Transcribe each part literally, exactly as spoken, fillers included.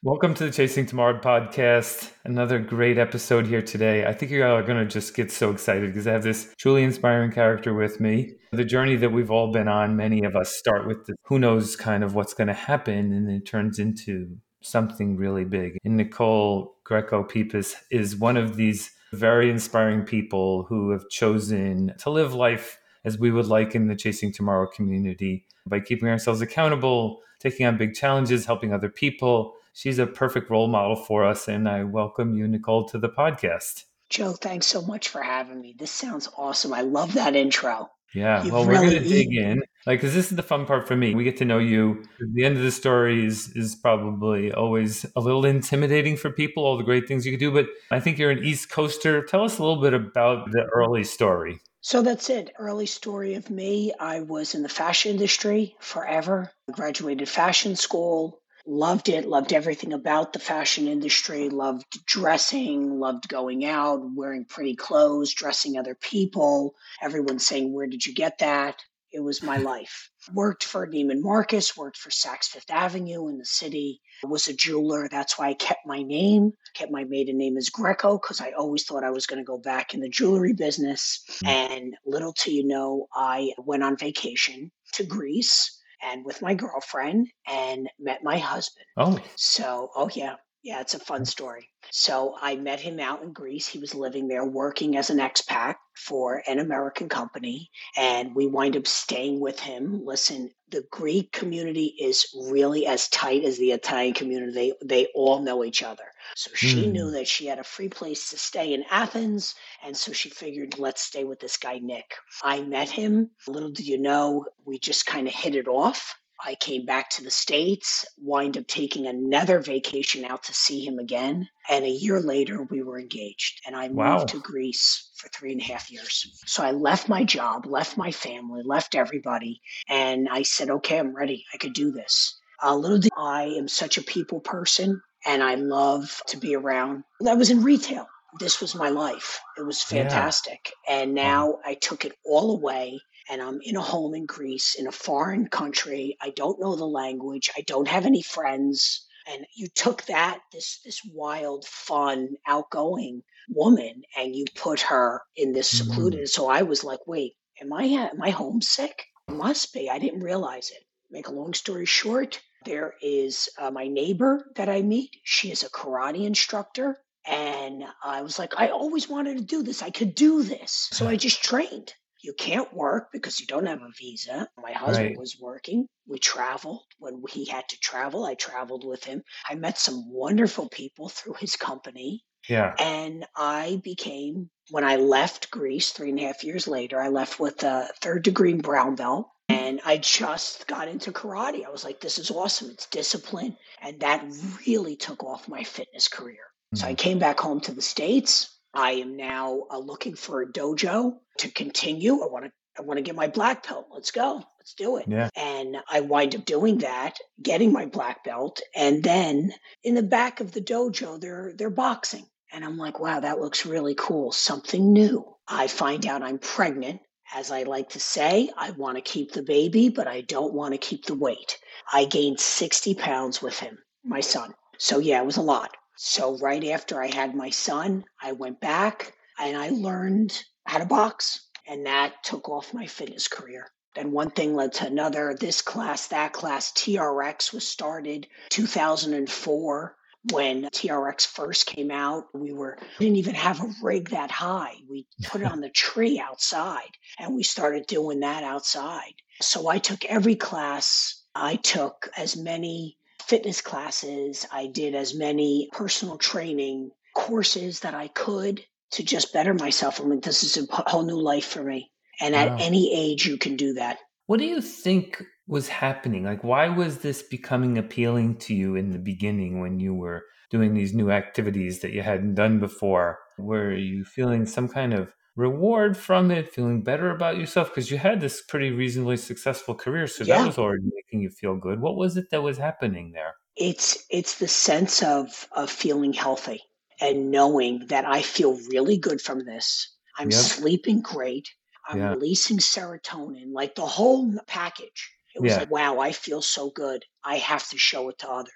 Welcome to the Chasing Tomorrow podcast. Another great episode here today. I think you are going to just get so excited because I have this truly inspiring character with me. The journey that we've all been on, many of us start with the, who knows kind of what's going to happen, and it turns into something really big. And Nicole Greco Peepus is one of these very inspiring people who have chosen to live life as we would like in the Chasing Tomorrow community by keeping ourselves accountable, taking on big challenges, helping other people. She's a perfect role model for us, and I welcome you, Nicole, to the podcast. Joe, thanks so much for having me. This sounds awesome. I love that intro. Yeah, well, You've we're going really to dig eaten. in, like, because this is the fun part for me. We get to know you. The end of the story is, is probably always a little intimidating for people, all the great things you could do. But I think you're an East Coaster. Tell us a little bit about the early story. So that's it. Early story of me. I was in the fashion industry forever. I graduated fashion school. Loved it, loved everything about the fashion industry, loved dressing, loved going out, wearing pretty clothes, dressing other people. Everyone saying, "Where did you get that?" It was my life. Worked for Neiman Marcus, worked for Saks Fifth Avenue in the city, was a jeweler. That's why I kept my name, kept my maiden name as Greco, because I always thought I was going to go back in the jewelry business. And little to you know, I went on vacation to Greece and with my girlfriend and met my husband. Oh, So, oh yeah, yeah, it's a fun story. So I met him out in Greece. He was living there working as an expat for an American company, and we wind up staying with him. Listen, the Greek community is really as tight as the Italian community. They they all know each other. So she knew hmm. that she had a free place to stay in Athens, and so she figured, let's stay with this guy Nick. I met him. Little did you know, we just kind of hit it off. I came back to the States, wind up taking another vacation out to see him again. And a year later, we were engaged. And I moved Wow. to Greece for three and a half years. So I left my job, left my family, left everybody. And I said, okay, I'm ready. I could do this. A little did I am such a people person and I love to be around. I was in retail. This was my life. It was Yeah. fantastic. And Wow. now I took it all away and I'm in a home in Greece, in a foreign country. I don't know the language. I don't have any friends. And you took that, this this wild, fun, outgoing woman, and you put her in this Mhm. secluded. So I was like, wait, am I am I homesick? Must be. I didn't realize it. Make a long story short, there is uh, my neighbor that I meet. She is a karate instructor. And I was like, I always wanted to do this. I could do this. So I just trained. You can't work because you don't have a visa. My husband Right. was working. We traveled. When he had to travel, I traveled with him. I met some wonderful people through his company. Yeah. And I became, when I left Greece three and a half years later, I left with a third degree brown belt. And I just got into karate. I was like, this is awesome. It's discipline. And that really took off my fitness career. So I Mm. came back home to the States. I am now uh, looking for a dojo to continue. I want to I want to get my black belt. Let's go. Let's do it. Yeah. And I wind up doing that, getting my black belt, and then in the back of the dojo, they're they're boxing. And I'm like, wow, that looks really cool. Something new. I find out I'm pregnant. As I like to say, I want to keep the baby, but I don't want to keep the weight. I gained sixty pounds with him, my son. So yeah, it was a lot. So right after I had my son, I went back and I learned how to box. And that took off my fitness career. Then one thing led to another. This class, that class, T R X was started two thousand four. When T R X first came out, we were didn't even have a rig that high. We put it on the tree outside and we started doing that outside. So I took every class. I took as many fitness classes. I did as many personal training courses that I could to just better myself. I'm like, this is a whole new life for me. And at Wow. any age, you can do that. What do you think was happening? Like, why was this becoming appealing to you in the beginning when you were doing these new activities that you hadn't done before? Were you feeling some kind of reward from it, feeling better about yourself? Because you had this pretty reasonably successful career, so that Yeah, was already making you feel good. What was it that was happening there? it's it's the sense of of feeling healthy and knowing that I feel really good from this. I'm Yep. sleeping great. I'm Yeah. releasing serotonin, like the whole package. It was Yeah. like, wow, I feel so good. I have to show it to others.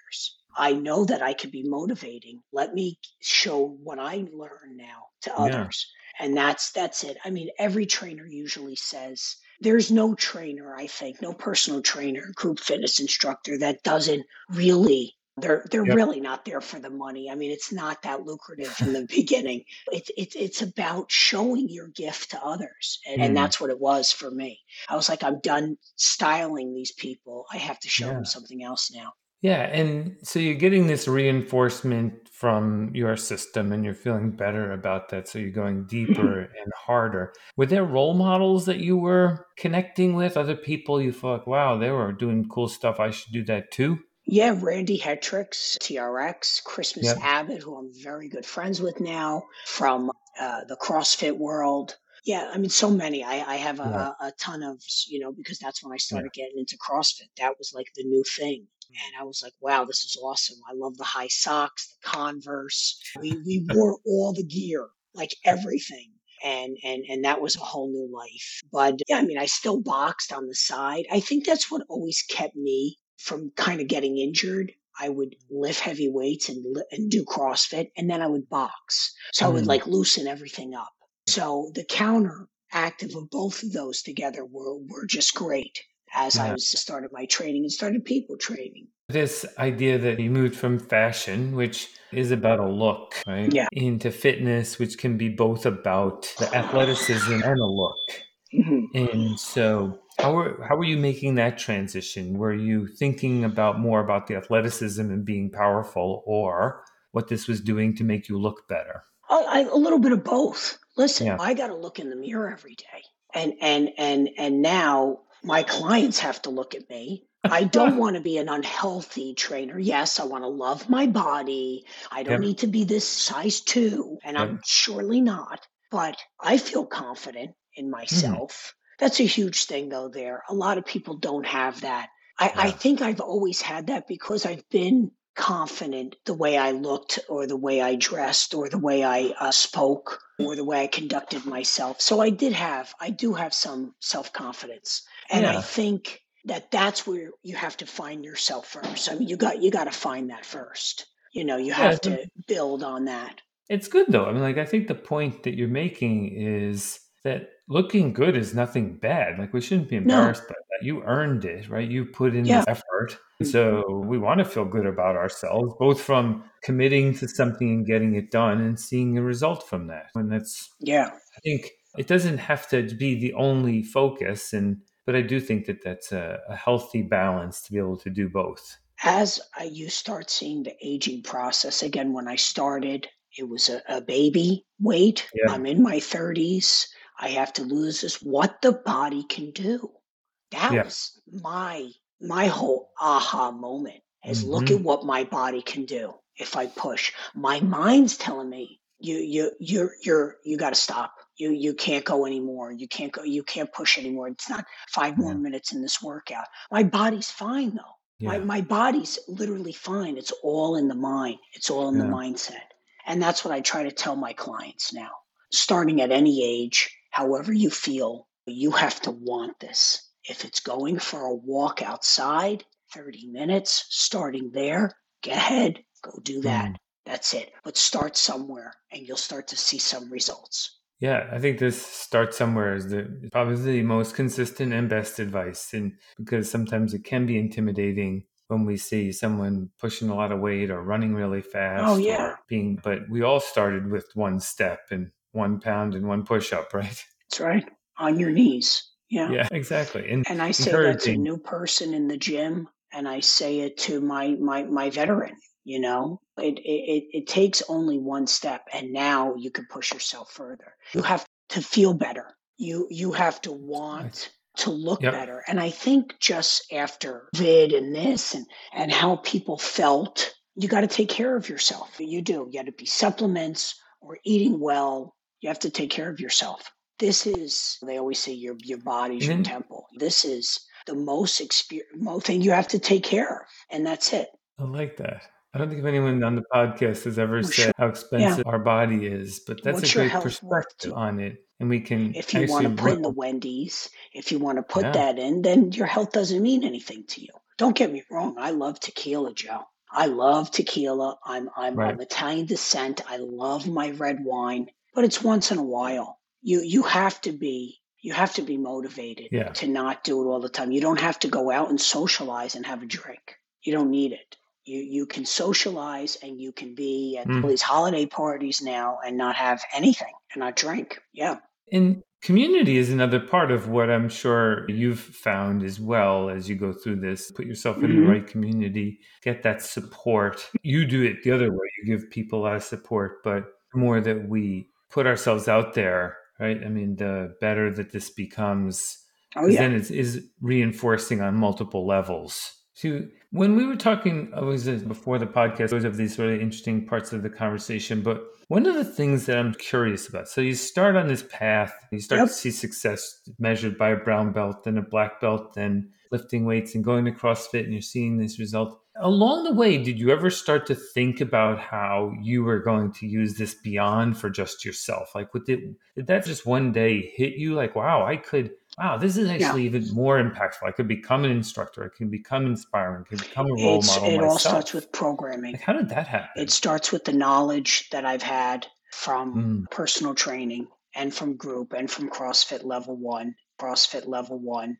I know that I could be motivating. Let me show what I learn now to Yeah. others. And that's that's it. I mean, every trainer usually says there's no trainer, I think, no personal trainer, group fitness instructor that doesn't really they're they're Yep. really not there for the money. I mean, it's not that lucrative in the beginning. It's it's it's about showing your gift to others. And, and Mm. that's what it was for me. I was like, I'm done styling these people. I have to show them Yeah. something else now. Yeah. And so you're getting this reinforcement from your system and you're feeling better about that. So you're going deeper and harder. Were there role models that you were connecting with? Other people you thought, wow, they were doing cool stuff. I should do that too? Yeah, Randy Hetrix, T R X, Christmas Yep. Abbott, who I'm very good friends with now from uh, the CrossFit world. Yeah, I mean, so many. I, I have a, Yeah. a, a ton of, you know, because that's when I Yeah. started getting into CrossFit. That was like the new thing. And I was like, wow, this is awesome. I love the high socks, the Converse. We, we wore all the gear, like everything. And, and and that was a whole new life. But yeah, I mean, I still boxed on the side. I think that's what always kept me from kind of getting injured. I would lift heavy weights and, li- and do CrossFit, and then I would box. So I would Mm. like loosen everything up. So the counter active of both of those together were, were just great as I Yeah. was started my training and started people training. This idea that you moved from fashion, which is about a look, right, Yeah. into fitness, which can be both about the athleticism and a look. Mhm. And so how were how were you making that transition? Were you thinking about more about the athleticism and being powerful or what this was doing to make you look better? I, I, a little bit of both. Listen, Yeah. I got to look in the mirror every day, and and and and now my clients have to look at me. I don't want to be an unhealthy trainer. Yes, I want to love my body. I don't Yep. need to be this size two, and I'm Yep. surely not. But I feel confident in Mm. myself. That's a huge thing, though. There, a lot of people don't have that. I, I Yeah. think I've always had that because I've been confident the way I looked or the way I dressed or the way I uh, spoke or the way I conducted myself. So I did have, I do have some self confidence. And I Yeah. think that that's where you have to find yourself first. I mean, you got, you got to find that first. You know, you Yeah. have to build on that. It's good though. I mean, like, I think the point that you're making is that looking good is nothing bad. Like, we shouldn't be No, embarrassed by that. You earned it, right? You put in yeah, this effort. So we want to feel good about ourselves, both from committing to something and getting it done and seeing a result from that. And that's, yeah. I think it doesn't have to be the only focus. And, but I do think that that's a, a healthy balance to be able to do both. As I, you start seeing the aging process again, when I started, it was a, a baby weight. Yeah. I'm in my thirties. I have to lose this. What the body can do. That Yeah. was my my whole aha moment is look Hmm. at what my body can do if I push. My mind's telling me you you you're you're you got to stop. You you can't go anymore. You can't go. You can't push anymore. It's not five more Yeah. minutes in this workout. My body's fine though. My Yeah. my body's literally fine. It's all in the mind. It's all in the Yeah. mindset. And that's what I try to tell my clients now. Starting at any age, however you feel, you have to want this. If it's going for a walk outside, thirty minutes, starting there, get ahead, go do that. Mm. That's it. But start somewhere and you'll start to see some results. Yeah, I think this start somewhere is the probably the most consistent and best advice. And because sometimes it can be intimidating when we see someone pushing a lot of weight or running really Oh, fast yeah, or being, but we all started with one step and one pound and one push up, right? that's right. On your knees. Yeah. Yeah, exactly. And And I say that to a encouraging. new person in the gym, and I say it to my my my veteran. You know, it it it takes only one step, and now you can push yourself further. You have to feel better. You you have to I- want to look Yep. better. And I think just after vid and this and and how people felt, you got to take care of yourself. You do. You got to be supplements or eating well. You have to take care of yourself. This is, they always say your your body's And your then temple. This is the most exper- most thing you have to take care of, and that's it. I like that. I don't think if anyone on the podcast has ever For sure. said how Yeah. expensive our body is, but that's a What's your great health worth to perspective you? on it. And we can If you want actually to put in the ripple. Wendy's, if you want to put Yeah. that in, then your health doesn't mean anything to you. Don't get me wrong. I love tequila, Joe. I love tequila. I'm I'm Right. of Italian descent. I love my red wine, but it's once in a while. You you have to be you have to be motivated Yeah. to not do it all the time. You don't have to go out and socialize and have a drink. You don't need it. You you can socialize and you can be at all Mm. these holiday parties now and not have anything and not drink. Yeah. And community is another part of what I'm sure you've found as well as you go through this. Put yourself in the Hmm. right community, get that support. You do it the other way. You give people a lot of support, but the more that we put ourselves out there, right? I mean, the better that this becomes, Oh because yeah. then it's is reinforcing on multiple levels. So when we were talking, I was uh, before the podcast, always have these really interesting parts of the conversation, but one of the things that I'm curious about, so you start on this path, you start to Yep. see success measured by a brown belt, then a black belt, then lifting weights and going to CrossFit, and you're seeing this result. Along the way, did you ever start to think about how you were going to use this beyond for just yourself? Like, what did, did that just one day hit you like, wow, I could, wow, this is Yeah. actually even more impactful. I could become an instructor. I can become inspiring. I can become a role It's model it all starts myself. with programming. Like, how did that It happen? starts with the knowledge that I've had from Mm, personal training and from group and from CrossFit level one, CrossFit level one,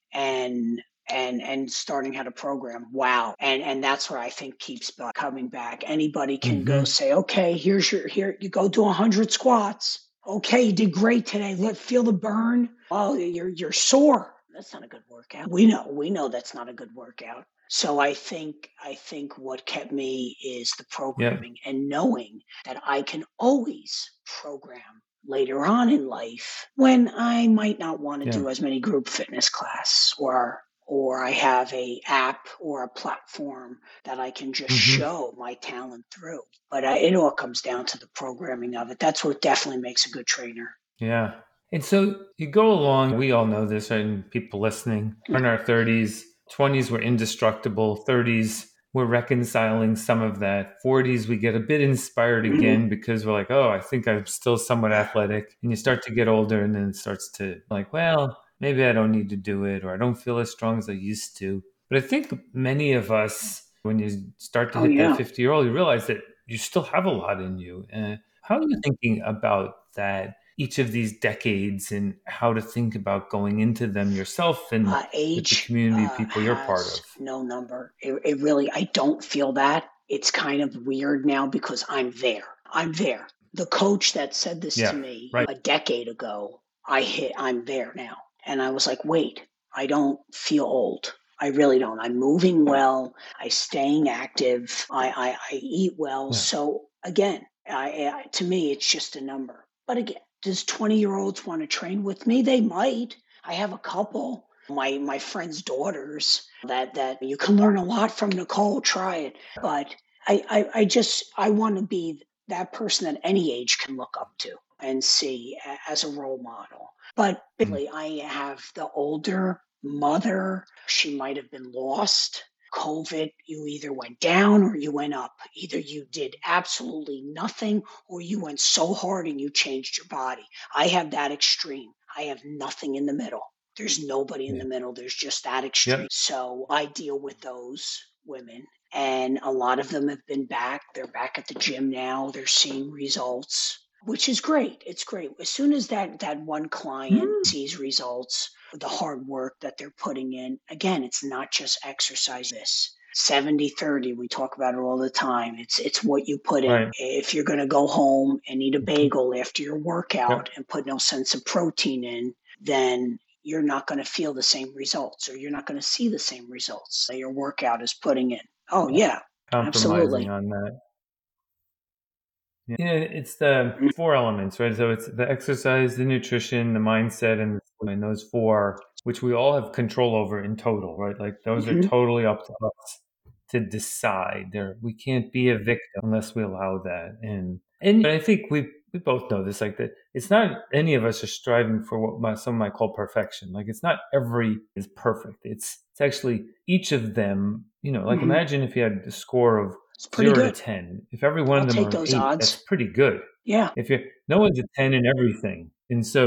and and and starting how to program. Wow. And and that's what I think keeps bu- coming back. Anybody can go hmm say, okay, here's your here you go do a hundred squats. Okay, you did great today. Let feel the burn. Oh, you're you're sore. That's not a good workout. We know we know that's not a good workout. So I think I think what kept me is the Yeah. programming and knowing that I can always program later on in life when I might not want to Yeah. do as many group fitness class or or I have a app or a platform that I can just hmm show my talent through. But uh, it all comes down to the programming of it. That's what definitely makes a good trainer. Yeah. And so you go along, we all know this, right? And people listening, we're in our thirties, twenties, we're indestructible, thirties, we're reconciling some of that. forties, we get a bit inspired Mhm. again because we're like, oh, I think I'm still somewhat athletic. And you start to get older, and then it starts to like, well, maybe I don't need to do it, or I don't feel as strong as I used to. But I think many of us, when you start to Oh hit that yeah. fifty year old, you realize that you still have a lot in you. Uh, how are you thinking about that? Each of these decades and how to think about going into them yourself and Uh, with the age community of uh, people you're part has of. no number. It, it really, I don't feel that. It's kind of weird now because I'm there. I'm there. The coach that said this to Yeah, me right. a decade ago, I hit, I'm there now. And I was like, wait, I don't feel old. I really don't. I'm moving well. I'm staying active. I, I, I eat well. Yeah. So again, I, I, to me, it's just a number. But again, does twenty year olds want to train with me? They might. I have a couple. My my friends' daughters that that you can learn a lot from. Nicole, try it. But I I, I just I want to be that person that any age can look up to and see a- as a role model. But Mm. basically, I have the older mother. She might have been lost. COVID, you either went down or you went up. Either you did absolutely nothing or you went so hard and you changed your body. I have that extreme. I have nothing in the middle. There's nobody in Yeah. the middle. There's just that extreme. Yep. So I deal with those women. And a lot of them have been back. They're back at the gym now. They're seeing results, which is great. It's great. As soon as that that one client Mm. sees results, the hard work that they're putting in, again, it's not just exercise. This seventy thirty, we talk about it all the time. It's it's what you put in. Right. If you're going to go home and eat a Mhm. bagel after your workout Yep. and put no sense of protein in, then you're not going to feel the same results or you're not going to see the same results that your workout is putting in. Oh, Yeah. yeah, Compromising absolutely. on that. Yeah, yeah, it's the Mm. four elements, right? So it's the exercise, the nutrition, the mindset, and and those four, which we all have control over in total, right? Like those are Mhm. totally up to us to decide. There, we can't be a victim unless we allow that. And and I think we we both know this, like that. It's not any of us are striving for what my, some might call perfection. Like it's not every is perfect. It's it's actually each of them. You know, like Mhm. imagine if you had a score of It's pretty zero to good. ten. If every one I'll of them take are an those eight, that's odds. pretty good. Yeah. If you no one's a ten in everything. And so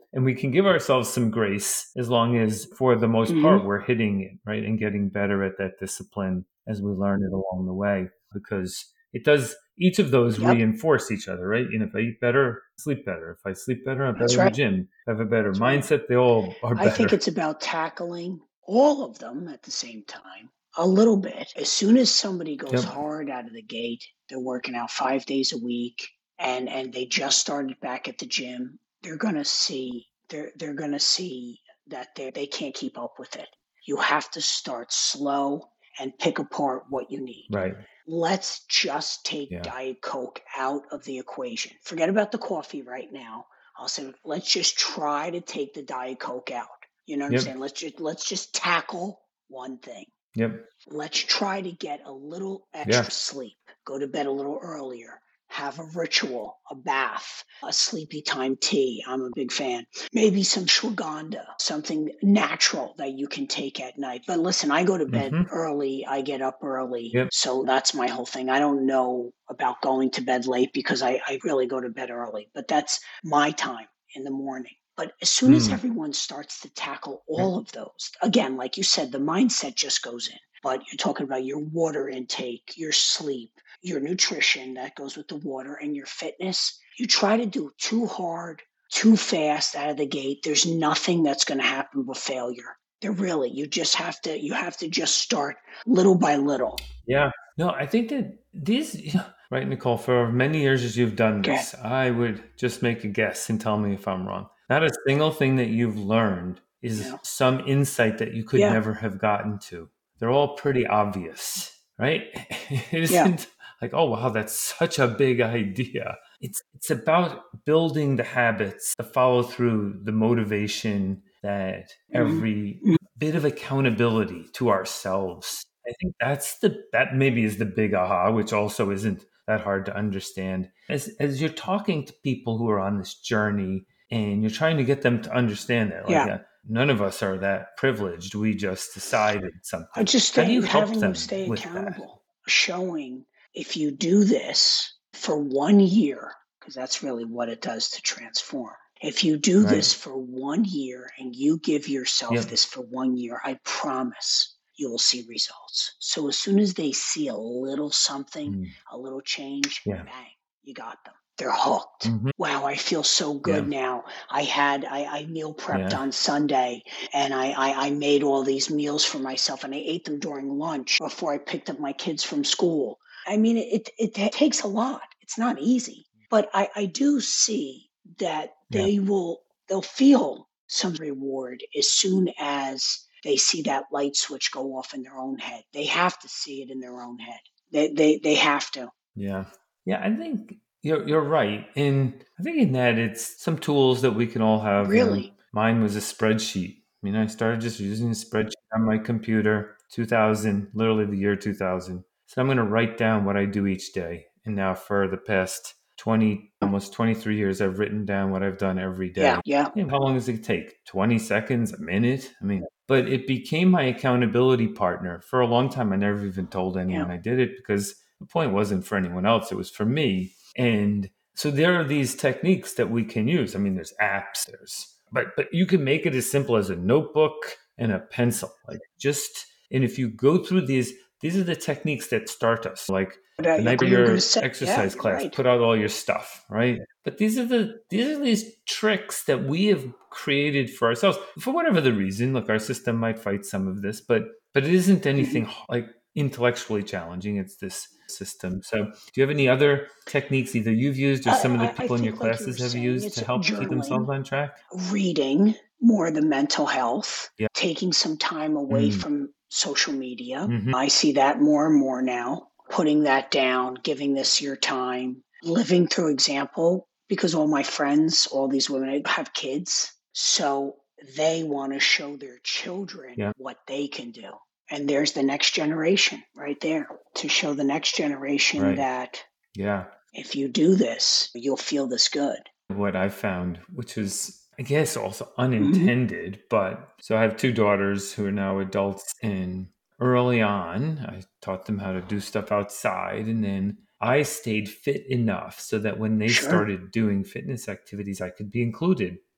And we can give ourselves some grace as long as, for the most part, Hmm. we're hitting it, right? And getting better at that discipline as we learn it along the way. Because it does, each of those Yep, reinforce each other, right? You know, if I eat better, sleep better. If I sleep better, I'm better that's in the right. gym. If I have a better That's right. mindset, they all are I think better. it's about tackling all of them at the same time, a little bit. As soon as somebody goes Yep. hard out of the gate, they're working out five days a week, and and they just started back at the gym. They're gonna see they're they're gonna see that they they can't keep up with it. You have to start slow and pick apart what you need. Right. Let's just take Yeah. Diet Coke out of the equation. Forget about the coffee right now. I'll say let's just try to take the Diet Coke out. You know what I'm saying? Yep. Let's just let's just tackle one thing. Yep. Let's try to get a little Yeah. extra sleep. Go to bed a little earlier. Have a ritual, a bath, a sleepy time tea. I'm a big fan. Maybe some ashwagandha, something natural that you can take at night. But listen, I go to bed Mm-hmm. early. I get up early. Yep. So that's my whole thing. I don't know about going to bed late because I, I really go to bed early, but that's my time in the morning. But as soon as Mm. everyone starts to tackle Yep. all of those, again, like you said, the mindset just goes in. But you're talking about your water intake, your sleep, your nutrition that goes with the water, and your fitness. You try to do too hard, too fast out of the gate. There's nothing that's going to happen but failure. There really, you just have to, you have to just start little by little. Yeah. No, I think that these, right, Nicole, for many years as you've done Okay. this, I would just make a guess and tell me if I'm wrong. Not a single thing that you've learned is Yeah. some insight that you could Yeah. never have gotten to. They're all pretty obvious, right? It Yeah. isn't like, oh, wow, that's such a big idea. It's it's about building the habits, the follow through, the motivation, that Hmm. every bit of accountability to ourselves. I think that's the that maybe is the big aha, which also isn't that hard to understand. As as you're talking to people who are on this journey and you're trying to get them to understand that, like Yeah. uh, none of us are that privileged. We just decided I something. just How do you think help having them them stay with that? accountable, showing if you do this for one year, because that's really what it does to transform. If you do Right. this for one year and you give yourself Yep. this for one year, I promise you will see results. So as soon as they see a little something, Mm. a little change, Yeah. bang, you got them. They're hooked. Hmm. Wow, I feel so good Yeah. now. I had I, I meal prepped Yeah. on Sunday and I, I I made all these meals for myself and I ate them during lunch before I picked up my kids from school. I mean, it it, it takes a lot. It's not easy, but I I do see that Yeah. they will they'll feel some reward as soon as they see that light switch go off in their own head. They have to see it in their own head. They they they have to. Yeah. Yeah. I think you're, you're right. And I think in that it's some tools that we can all have. You know, Really. mine was a spreadsheet. I mean, I started just using a spreadsheet on my computer, two thousand, literally the year two thousand. So I'm going to write down what I do each day. And now for the past twenty, almost twenty-three years, I've written down what I've done every Yeah, day. yeah, You know, how long does it take? twenty seconds, a minute? I mean, but it became my accountability partner. For a long time, I never even told yeah. anyone I did it because the point wasn't for anyone else, it was for me. And so there are these techniques that we can use. I mean, there's apps, there's but but you can make it as simple as a notebook and a pencil. Like just and if you go through these, these are the techniques that start us. Like But uh, the yeah, night of you were going to your say, yeah, exercise you're class, right. put out all your stuff, right? But these are the these are these tricks that we have created for ourselves for whatever the reason. Look, our system might fight some of this, but but it isn't Hmm. anything like intellectually challenging. It's this system. So, do you have any other techniques either you've used or some of the I, I I people in your think, like you were classes have saying, used it's to help keep themselves journaling, on track? reading more the mental health, Yeah. taking some time away Mm. from social media. Hmm. I see that more and more now, putting that down, giving this your time, living through example, because all my friends, all these women have kids. So they want to show their children Yeah. what they can do. And there's the next generation right there to show the next generation Right. that Yeah. if you do this, you'll feel this good. What I found, which is, I guess, also Hmm. unintended, but so I have two daughters who are now adults, and early on, I taught them how to do stuff outside, and then I stayed fit enough so that when they Sure. started doing fitness activities, I could be included.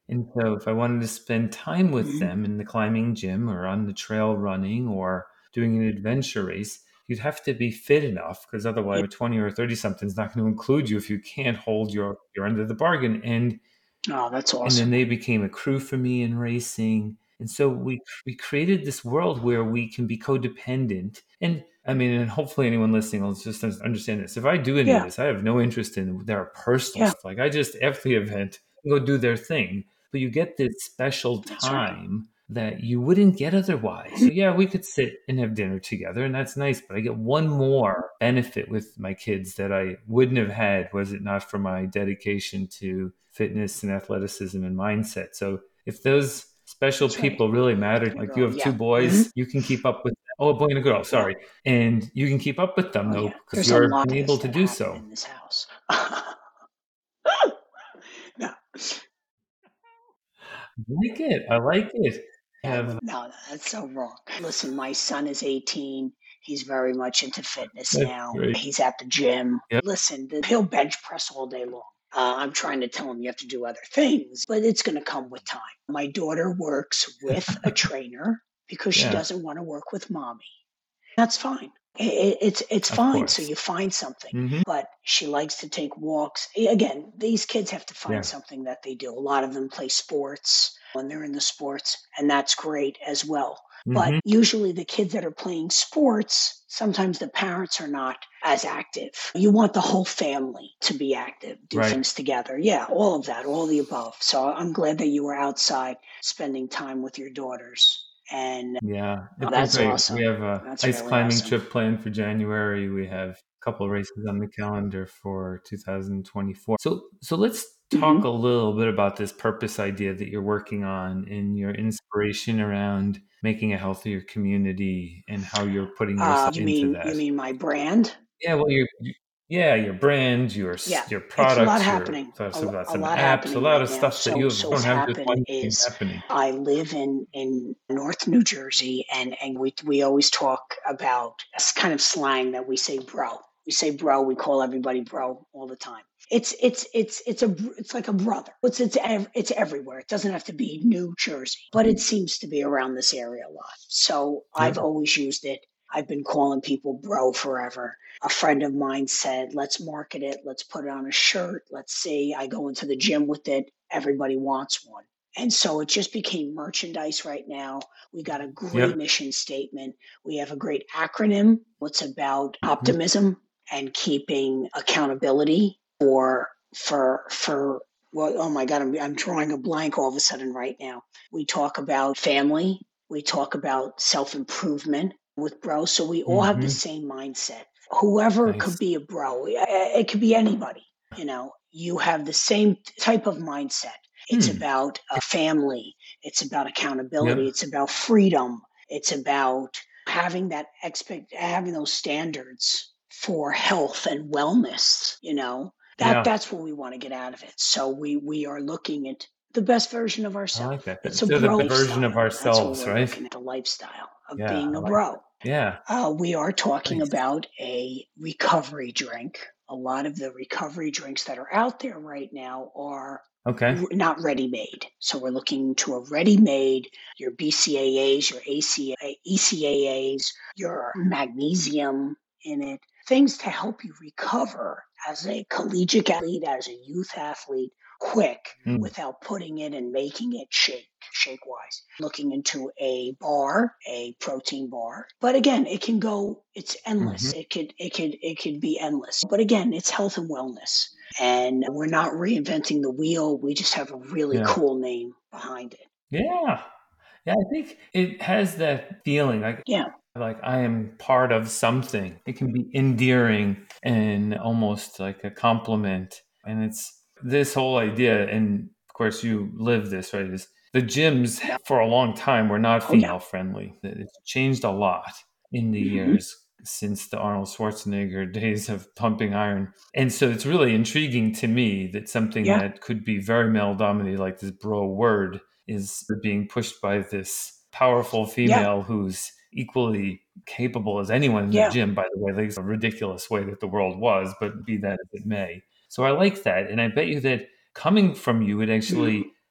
And so if I wanted to spend time with Mhm. them in the climbing gym or on the trail running or doing an adventure race, you'd have to be fit enough because Yeah. otherwise a twenty or thirty something is not going to include you if you can't hold your, your end of the bargain. And Oh, that's and then awesome. they became a crew for me in racing. And so we we created this world where we can be codependent. And I mean, and hopefully anyone listening will just understand this. If I do any of Yeah. this, I have no interest in their personal Yeah. stuff. Like I just after the event go do their thing. But you get this special That's right. time that you wouldn't get otherwise. So yeah, we could sit and have dinner together and that's nice, but I get one more benefit with my kids that I wouldn't have had was it not for my dedication to fitness and athleticism and mindset. So if those special That's right. people really matter, And a like you girl. have two Yeah. hmm boys, you can keep up with oh, a boy and a girl, Yeah. sorry. And you can keep up with them Oh, though yeah. because There's a you're lot of able this to that do happened so. in this house. No. I like it. I like it. I Yeah, have no, no, that's so wrong. Listen, my son is eighteen. He's very much into fitness that's now. great. He's at the gym. Yep. Listen, the- he'll bench press all day long. Uh, I'm trying to tell him you have to do other things, but it's going to come with time. My daughter works with a trainer because she Yeah, doesn't want to work with mommy. That's fine. I- I- It's it's of fine. So course. you find something, Hmm. but she likes to take walks. A- Again, these kids have to find Yeah. something that they do. A lot of them play sports when they're in the sports, and that's great as well. But Hmm. usually, the kids that are playing sports, sometimes the parents are not as active. You want the whole family to be active, do Right. things together. Yeah, all of that, all the above. So I'm glad that you were outside spending time with your daughters. And Yeah, oh, it's been that's great. We awesome. have a That's ice really climbing awesome. trip planned for January. We have a couple of races on the calendar for two thousand twenty-four. So, so let's talk a Mhm. little bit about this purpose idea that you're working on and your inspiration around making a healthier community and how you're putting Uh, yourself you into mean you that. mean my brand? Yeah, well, your you- yeah, your brand, your Yeah, s- your it's a lot products, your happening. so A, so lo- about a some lot apps, a happening lot right of now. stuff that you So have, so don't what's have just happened one thing is happening. I live in in North New Jersey, and and we we always talk about this kind of slang that we say bro. We say bro. We call everybody bro all the time. It's it's it's it's a br- it's like a brother. It's it's ev- it's everywhere. It doesn't have to be New Jersey, but it seems to be around this area a lot. So I've Yep. always used it. I've been calling people bro forever. A friend of mine said, let's market it. Let's put it on a shirt. Let's see. I go into the gym with it. Everybody wants one. And so it just became merchandise right now. We got a great Yep. mission statement. We have a great acronym. It's about Mhm. optimism and keeping accountability for, for, for, well, oh my God, I'm, I'm drawing a blank all of a sudden right now. We talk about family. We talk about self improvement with bro. So we all have the Mhm. same mindset. Whoever could Nice. be a bro, it could be anybody. You know, you have the same type of mindset. It's Hmm. about a family. It's about accountability. Yep. It's about freedom. It's about having that expect, having those standards for health and wellness. You know, that Yeah. that's what we want to get out of it. So we we are looking at the best version of I like ourselves. that. It's a So the bro best version of lifestyle. That's what ourselves, we're right? looking at, the lifestyle of Yeah, being I a like bro. that. Yeah. Uh, we are talking Nice. about a recovery drink. A lot of the recovery drinks that are out there right now are Okay. r- not ready made. So we're looking to a ready made, your B C A As, your A C A, E C A As, your magnesium in it, things to help you recover as a collegiate athlete, as a youth athlete, quick Mm. without putting it and making it shake shake wise. Looking into a bar, a protein bar. But again, it can go, it's Mhm. endless. It could it could it could be endless. But again, it's health and wellness. And we're not reinventing the wheel. We just have a really Yeah. cool name behind it. Yeah. Yeah, I think it has that feeling like Yeah. like I am part of something. It can be endearing and almost like a compliment. And it's this whole idea, and of course you live this, right? Is the gyms Yeah. for a long time were not Oh yeah. female friendly. It's changed a lot in the hmm years since the Arnold Schwarzenegger days of pumping iron. And so it's really intriguing to me that something Yeah. that could be very male dominated, like this bro word, is being pushed by this powerful Yeah. female who's equally capable as anyone in the Yeah. gym, by the way. Like, it's a ridiculous way that the world was, but be that as it may. So I like that. And I bet you that coming from you, it Mhm. actually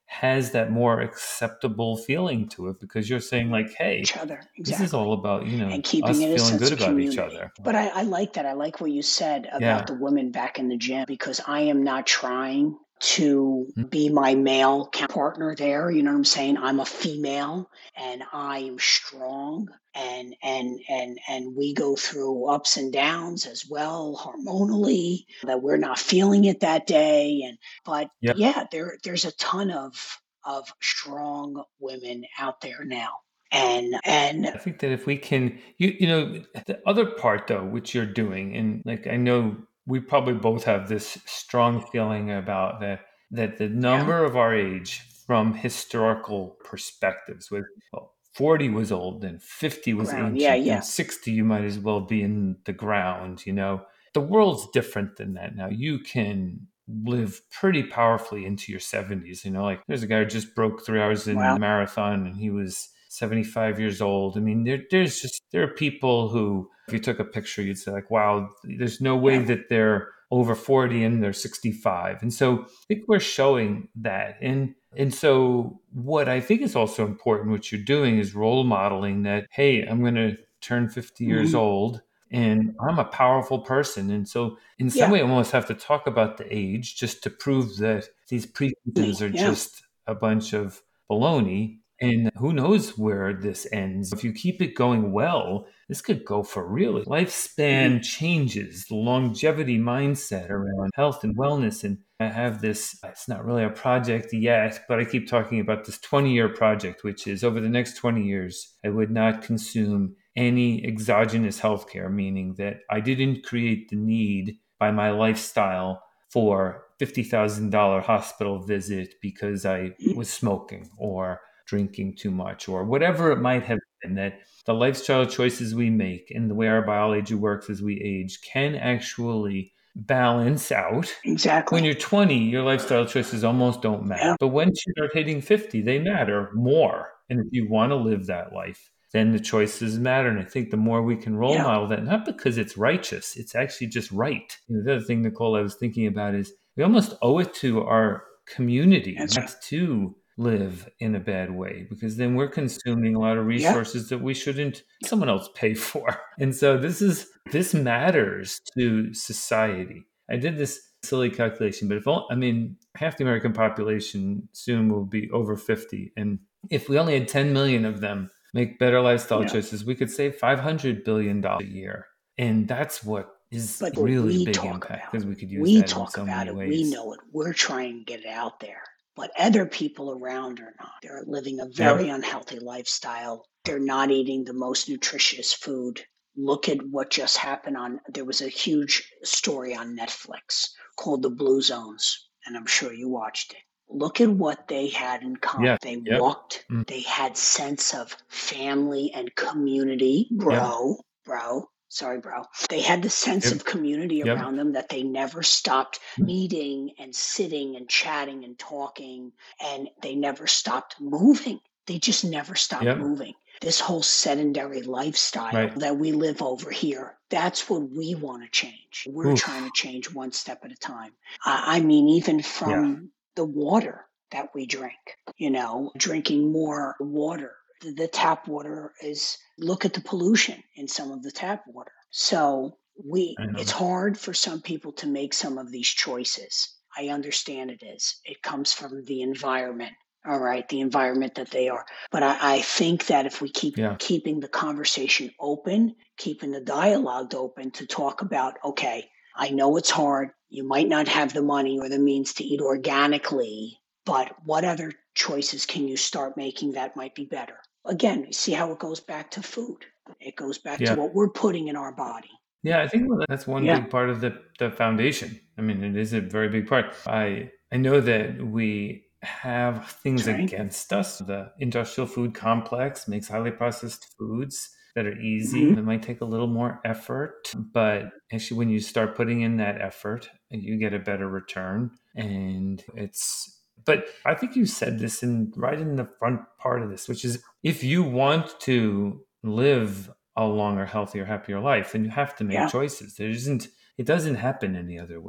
has that more acceptable feeling to it, because you're saying like, hey, Each other, this is exactly. all about, you know, And keeping us it a feeling sense good of about each community. other. But I, I like that. I like what you said about Yeah. the women back in the gym, because I am not trying to Mm. be my male partner there. You know what I'm saying? I'm a female and I am strong, and and and and we go through ups and downs as well hormonally, that we're not feeling it that day. And but Yeah. yeah, there there's a ton of of strong women out there now. And and I think that if we can, you you know, the other part though, which you're doing, and like I know we probably both have this strong feeling about that that the yeah, number of our age from historical perspectives, with well, forty was old and fifty was ground. Yeah, ancient and yeah. sixty you might as well be in the ground, you know. The world's different than that now. You can live pretty powerfully into your seventies. You know, like there's a guy who just broke three hours in Wow. the marathon and he was seventy-five years old. I mean, there, there's just, there are people who, if you took a picture, you'd say, like, wow, there's no way Yeah. that they're over forty and they're sixty-five. And so I think we're showing that. And and so what I think is also important, what you're doing is role modeling that, hey, I'm going to turn fifty years Mhm. old and I'm a powerful person. And so in some Yeah. way, I almost have to talk about the age just to prove that these preconceptions Me. are Yeah. just a bunch of baloney. And who knows where this ends. If you keep it going well, this could go for real. Mhm. Lifespan changes, the longevity mindset around health and wellness. And I have this, it's not really a project yet, but I keep talking about this twenty year project, which is over the next twenty years, I would not consume any exogenous healthcare, meaning that I didn't create the need by my lifestyle for fifty thousand dollars hospital visit because I Mhm. was smoking or drinking too much or whatever it might have been. That the lifestyle choices we make and the way our biology works as we age can actually balance out. When Exactly. you're twenty, your lifestyle choices almost don't matter. Yeah. But once you start hitting fifty, they matter more. And if you want to live that life, then the choices matter. And I think the more we can role Yeah. model that, not because it's righteous, it's actually just right. You know, the other thing, Nicole, I was thinking about is we almost owe it to our community That's right. not to live in a bad way, because then we're consuming a lot of Yeah. resources that we shouldn't someone else pay for. And so this is this matters to society. I did this silly calculation, but if all, I mean half the American population soon will be over fifty, and if we only had ten million of them make better lifestyle Yeah. choices, we could save five hundred billion dollars a year. And that's what is But what really we big talk impact, about, because we could use we that in talk so about many it. We ways. know it. We're trying to get it out there. But other people around are not. They're living a very Yep. unhealthy lifestyle. They're not eating the most nutritious food. Look at what just happened on, there was a huge story on Netflix called The Blue Zones, and I'm sure you watched it. Look at what they had in common. Yeah. They Yep. walked, Mm. they had sense of family and community, Yep. bro, bro. Sorry, bro. They had the sense Yep. of community Yep. around them, that they never stopped Mm. meeting and sitting and chatting and talking, and they never stopped moving. They just never stopped Yep. moving. This whole sedentary lifestyle Right. that we live over here, that's what we want to change. We're trying to Oof. change one step at a time. I, I mean, even Yeah. from the water that we drink, you know, drinking more water. The, the tap water is, look at the pollution in some of the tap water. So we, I it's know. hard for some people to make some of these choices. I understand it is. It comes from the environment. All right, the environment that they are. But I, I think that if we keep Yeah. keeping the conversation open, keeping the dialogue open to talk about, okay, I know it's hard. You might not have the money or the means to eat organically, but what other choices can you start making that might be better? Again, see how it goes back to food. It goes back to Yeah. what we're putting in our body. Yeah, I think that's one Yeah, big part of the, the foundation. I mean, it is a very big part. I I know that we have things that's right. against us. The industrial food complex makes highly processed foods that are easy. Hmm. That might take a little more effort, but actually, when you start putting in that effort, you get a better return. And it's but I think you said this in right in the front part of this, which is if you want to live a longer, healthier, happier life, then you have to make Yeah, choices. There isn't, it doesn't happen any other way.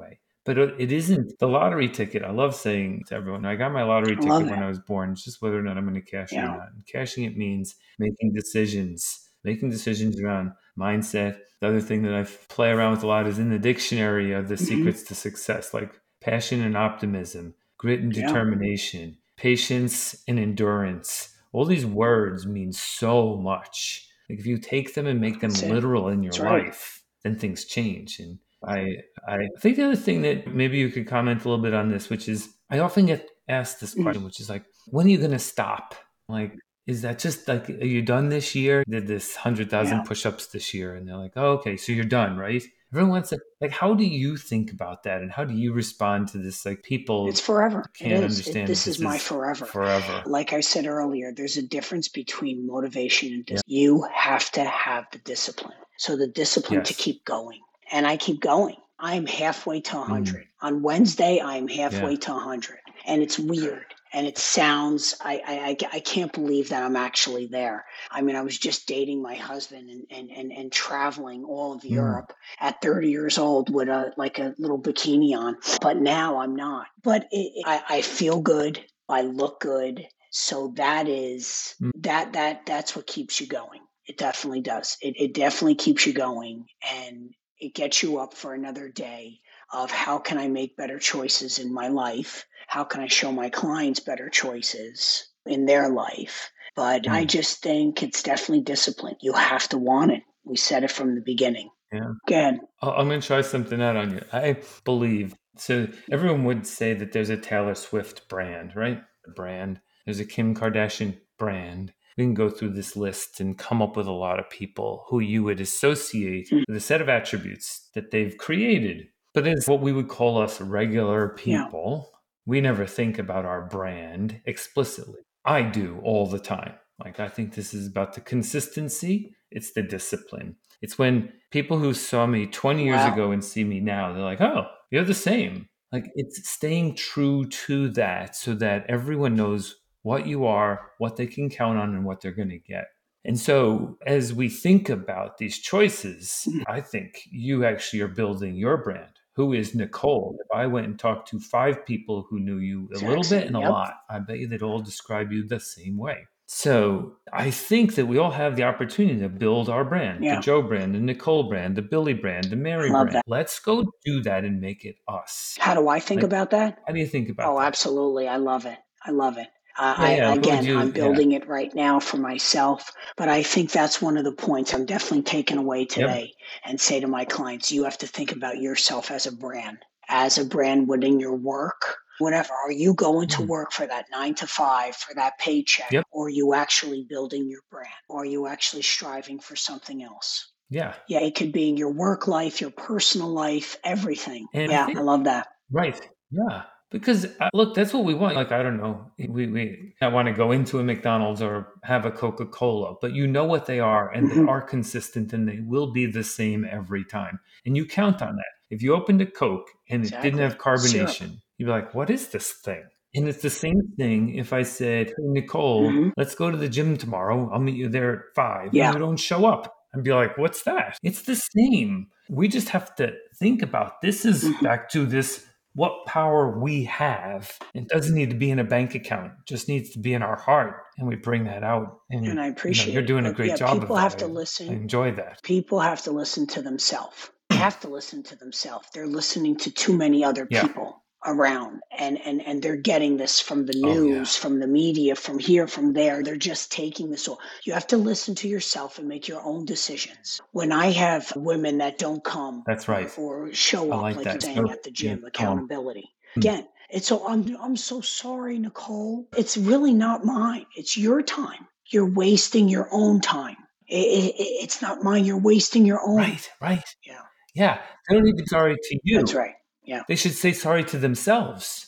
But it isn't the lottery ticket. I love saying to everyone, I got my lottery I love ticket when it. I was born. It's just whether or not I'm going to cash it or Yeah. not. And cashing it means making decisions, making decisions around mindset. The other thing that I play around with a lot is in the dictionary of the hmm secrets to success, like passion and optimism, grit and Yeah. determination, patience and endurance. All these words mean so much. Like if you take them and make them That's it. literal in your That's right. life, then things change. And I I think the other thing that maybe you could comment a little bit on this, which is I often get asked this Mm. question, which is like, when are you going to stop? Like, is that just like, are you done this year? Did this one hundred thousand Yeah. push-ups this year? And they're like, oh, okay, so you're done, right? Everyone wants to, like, how do you think about that? And how do you respond to this? Like, people It's forever. It can't is. It, understand that this is this my is forever. forever. Like I said earlier, there's a difference between motivation and discipline. You have to have the discipline. So the discipline to Yes. keep going. And I keep going. I'm halfway to Mm. one hundred. On Wednesday, I'm halfway Yeah. to one hundred. And it's weird. And it sounds, I, I, I, I can't believe that I'm actually there. I mean, I was just dating my husband and, and, and, and traveling all of Mm. Europe at thirty years old with a like a little bikini on. But now I'm not. But it, it- I, I feel good. I look good. So that is Mm. that that that's what keeps you going. It definitely does. It, it definitely keeps you going, and it gets you up for another day of how can I make better choices in my life? How can I show my clients better choices in their life? But I Mm. just think it's definitely discipline. You have to want it. We said it from the beginning. Yeah. Again, I'll- I'm going to try something out on you. I believe so. Everyone would say that there's a Taylor Swift brand, right? A brand. There's a Kim Kardashian brand. We can go through this list and come up with a lot of people who you would associate Mm. with a set of attributes that they've created. But as what we would call us regular Yeah. people, we never think about our brand explicitly. I do all the time. Like, I think this is about the consistency. It's the discipline. It's when people who saw me twenty years Wow. ago and see me now, they're like, oh, you're the same. Like, it's staying true to that so that everyone knows what you are, what they can count on, and what they're going to get. And so, as we think about these choices, Mm. I think you actually are building your brand. Who is Nicole? If I went and talked to five people who knew you a little bit and a Yep. lot, I bet you they'd all describe you the same way. So I think that we all have the opportunity to build our brand, Yeah. the Joe brand, the Nicole brand, the Billy brand, the Mary I love brand. that. Let's go do that and make it us. How do I think Like, about that? how do you think about Oh, that? absolutely. I love it. I love it. Yeah, I, yeah. I What would again, you? I'm Yeah, building it right now for myself, but I think that's one of the points I'm definitely taking away yep, today and say to my clients, you have to think about yourself as a brand, as a brand within your work. Whatever, are you going to Mm. work for that nine to five, for that paycheck, yep, or are you actually building your brand? Or are you actually striving for something else? yeah. Yeah, it could be in your work life, your personal life, everything. And I Yeah, think I love that. right, yeah. Because uh, look, that's what we want. Like, I don't know, we we I want to go into a McDonald's or have a Coca-Cola, but you know what they are, and they Mhm. are consistent, and they will be the same every time, and you count on that. If you opened a Coke and it didn't have Exactly. Syrup. carbonation, you'd be like, "What is this thing?" And it's the same thing if I said, "Hey, Nicole, Mhm. let's go to the gym tomorrow. I'll meet you there at five," and Yeah. you don't show up. I'd be like, "What's that?" It's the same. We just have to think about this. Is Mhm. back to this what power we have. It doesn't need to be in a bank account. It just needs to be in our heart. And we bring that out. And, And I you know, appreciate you're it. doing a But great yeah, job people of have that. to I, I listen. enjoy that. People have to listen to themselves. They have to listen to themselves. They're listening to too many other Yeah. people around, and and and they're getting this from the Oh, yeah. news, from the media, from here, from there. They're just taking this all. You have to listen to yourself and make your own decisions. When I have women that don't come That's or, right. or show I up, like like you're that. saying So, at the yeah, gym, come on. accountability. Hmm. Again, it's so I'm I'm so sorry, Nicole. It's really not mine. It's your time. You're wasting your own time. It, it, it's not mine. You're wasting your own. Right, right. Yeah, Yeah. They don't need to be sorry to that's you. right. Yeah. They should say sorry to themselves.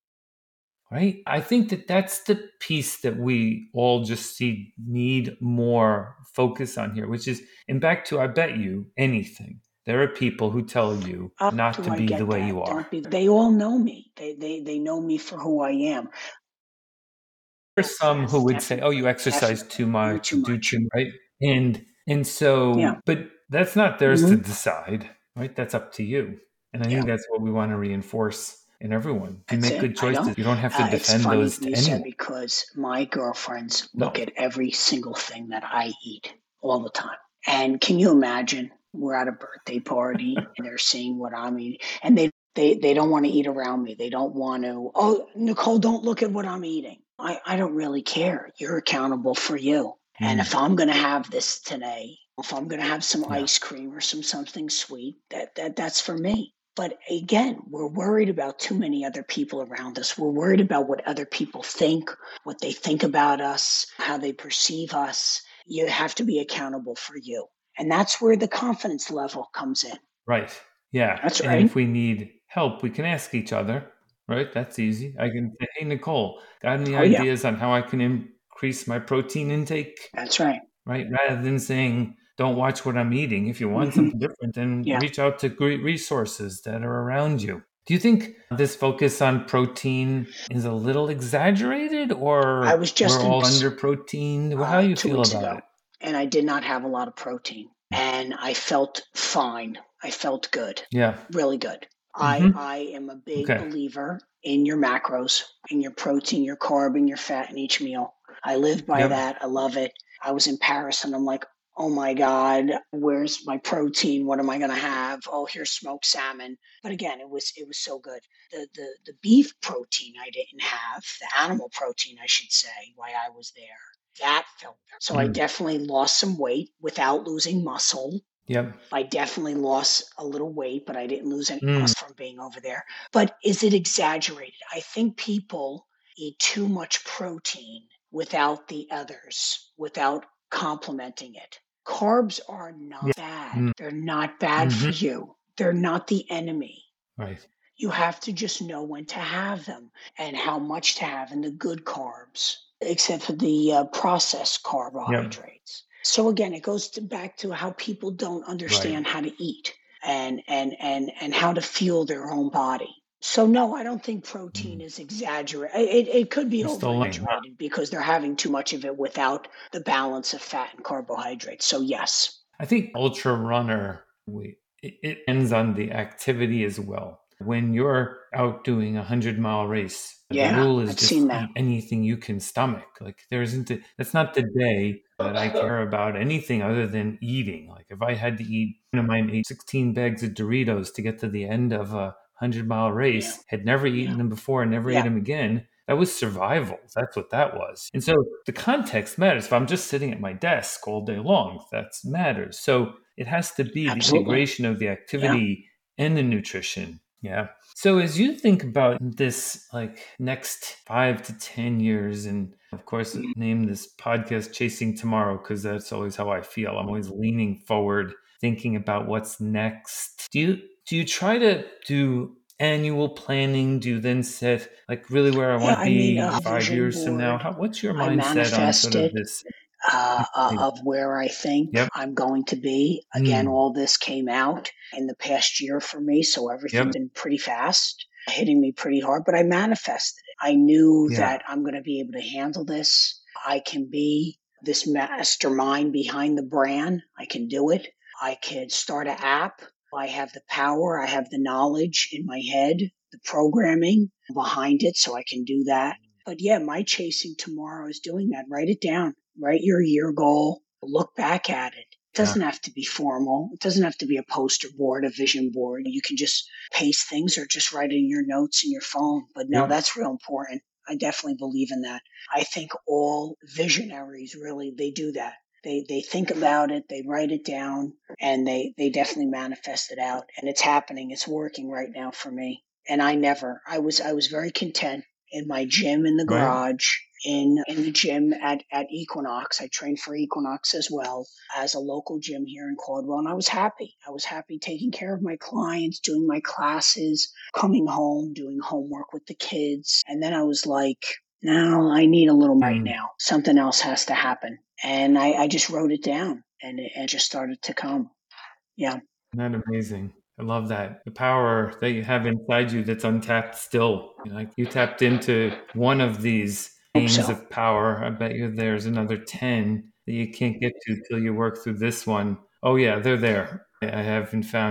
Right? I think that that's the piece that we all just see need more focus on here, which is, and back to, I bet you anything, there are people who tell you How not do to I be the get way that? you are. Don't be. They all know me. They they they know me for who I am. There are Yes, some yes, who would say, "Oh, you definitely, exercise too definitely. You're much, too you do much. too," right? And and Yeah. so, but that's not theirs to hmm decide, right? That's up to you. And I Yeah. think that's what we want to reinforce in everyone. If you That's make it. good I choices, don't. you don't have to Uh, it's defend funny those to you said, anyone. because my girlfriends look No. at every single thing that I eat all the time. And can you imagine, we're at a birthday party and they're seeing what I'm eating, and they they, they don't want to eat around me. They don't want to, oh, Nicole, don't look at what I'm eating. I, I don't really care. You're accountable for you. And Mm. if I'm going to have this today, if I'm going to have some Yeah. ice cream or some something sweet, that, that that's for me. But again, we're worried about too many other people around us. We're worried about what other people think, what they think about us, how they perceive us. You have to be accountable for you. And that's where the confidence level comes in. Right. Yeah. That's And right. if we need help, we can ask each other, right? That's easy. I can say, hey, Nicole, got any Oh, yeah, ideas on how I can increase my protein intake? that's right. Right? Rather than saying, don't watch what I'm eating. If you want hmm something different, then Yeah. reach out to great resources that are around you. Do you think this focus on protein is a little exaggerated, I or was we're just in all under protein? How do uh, you two feel weeks about ago, it? and I did not have a lot of protein, and I felt fine. I felt good, Yeah. really good. I Mm-hmm. I am a big Okay. believer in your macros, in your protein, your carb, and your fat in each meal. I live by Yep. that. I love it. I was in Paris and I'm like, oh my God, where's my protein? What am I gonna have? Oh, here's smoked salmon. But again, it was it was so good. The the the beef protein I didn't have, the animal protein I should say, while I was there. That felt better. So I Mm. definitely lost some weight without losing muscle. Yep. I definitely lost a little weight, but I didn't lose any Mm. muscle from being over there. But is it exaggerated? I think people eat too much protein without the others, without complementing it. Carbs are Yeah. not bad. Mm. They're not bad Mm-hmm. for you. They're not the enemy. Right. You have to just know when to have them and how much to have, and the good carbs, except for the uh, processed Yep. carbohydrates. So again, it goes to, back to how people don't Right. understand how to eat and and and and how to fuel their own body. So no, I don't think protein Mm. is exaggerated. It, it could be You're still learning, huh? over-exaggerated because they're having too much of it without the balance of fat and carbohydrates. So yes. I think ultra runner, we, it, it ends on the activity as well. When you're out doing a hundred mile race, the Yeah, rule is I've just seen that. eat anything you can stomach. Like there isn't, a, that's not the day that I care about anything other than eating. Like if I had to eat, one of mine ate sixteen bags of Doritos to get to the end of a hundred mile Yeah, race, had never yeah, eaten them before, never ate yeah, them again. That was survival. That's what that was. And so the context matters. If I'm just sitting at my desk all day long, that matters. So it has to be the absolutely. integration of the Yeah. activity and the nutrition. Yeah. So as you think about this, like next five to ten years, and of course, name this podcast Chasing Tomorrow, because that's always how I feel. I'm always leaning forward, thinking about what's next. Do you do you try to do annual planning? Do you then set like really where I Yeah, want to I mean, be a five vision years from now? board. How, what's your I mindset on sort of manifested this? uh, uh, of where I think Yep. I'm going to be. Again, Mm, all this came out in the past year for me, so everything's yep. been pretty fast, hitting me pretty hard, but I manifested it. I knew Yeah. that I'm going to be able to handle this. I can be this mastermind behind the brand. I can do it. I can start an app. I have the power. I have the knowledge in my head, the programming behind it, so I can do that. But yeah, my chasing tomorrow is doing that. Write it down. Write your year goal. Look back at it. It Yeah. doesn't have to be formal. It doesn't have to be a poster board, a vision board. You can just paste things or just write it in your notes in your phone. But no, Yep. that's real important. I definitely believe in that. I think all visionaries really, they do that. They, they think about it, they write it down, and they, they definitely manifest it out. And it's happening. It's working right now for me. And I never, I was, I was very content in my gym in the Right. garage, in in the gym at, at Equinox. I trained for Equinox as well as a local gym here in Caldwell, and I was happy. I was happy taking care of my clients, doing my classes, coming home, doing homework with the kids. And then I was like, no, I need a little right Mm. now. Something else has to happen. And I, I just wrote it down, and it, it just started to come. Yeah. Isn't that amazing? I love that. The power that you have inside you that's untapped still. You know, like you tapped into one of these Hope veins so. of power. I bet you there's another ten that you can't get to till you work through this one. Oh, yeah, they're there. I haven't found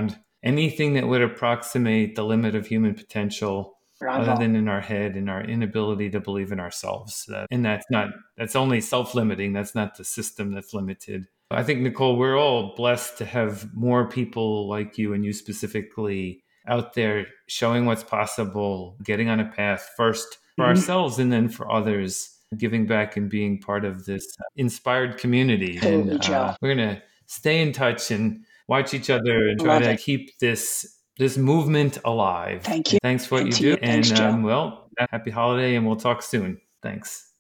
anything that would approximate the limit of human potential other Bravo. than in our head and our inability to believe in ourselves. Uh, and that's not, that's only self-limiting. That's not the system that's limited. I think, Nicole, we're all blessed to have more people like you and you specifically out there showing what's possible, getting on a path first for Mhm. ourselves and then for others, giving back and being part of this inspired community. Absolutely, and Joe. uh, we're going to stay in touch and watch each other and try Love to it. keep this this movement alive. Thank And you. thanks for what And you to do. you. Thanks, And Joe. um, well, happy holiday, and we'll talk soon. Thanks.